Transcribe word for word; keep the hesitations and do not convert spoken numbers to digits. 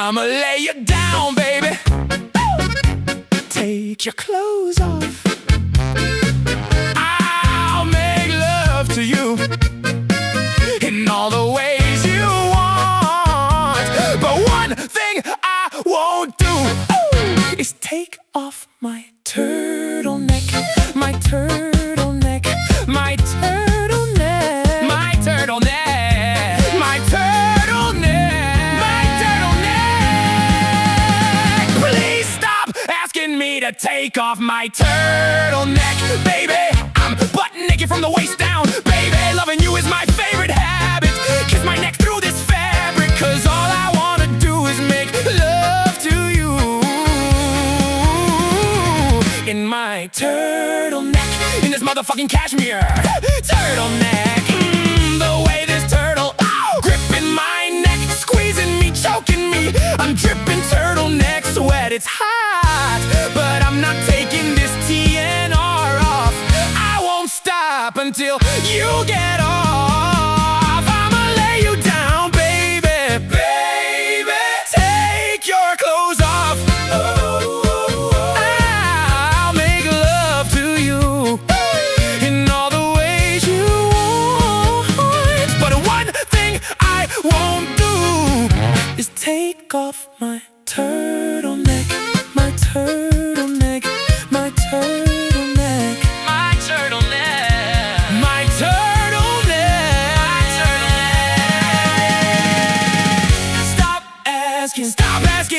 I'ma lay you down, baby. Take your clothes off. I'll make love to you in all the ways you want. But one thing I won't do ooh, is take off my turtleneck, my turtleneck, my turtleneck, my turtleneck, my turtleneck, my turtleneck. Please stop asking me to take off my turtleneck, baby. I'm butt naked from the waist down, baby. Loving you is my favorite habit. Kiss my neck through this fabric, cause all I wanna do is make love to you in my turtleneck, in this motherfucking cashmere turtleneck. mm, The way this turtle ow, gripping my neck, squeezing me, choking me. I'm dripping turtleneck sweat, it's hot, but I'm not taking this T N R off. I won't stop until you get off. I'ma lay you down, baby, baby. Take your clothes off. I'll make love to you in all the ways you want. But one thing I won't do is take off my turtleneck, my turtleneck, my turtleneck, my turtleneck, my turtleneck, my turtleneck. Stop asking, stop asking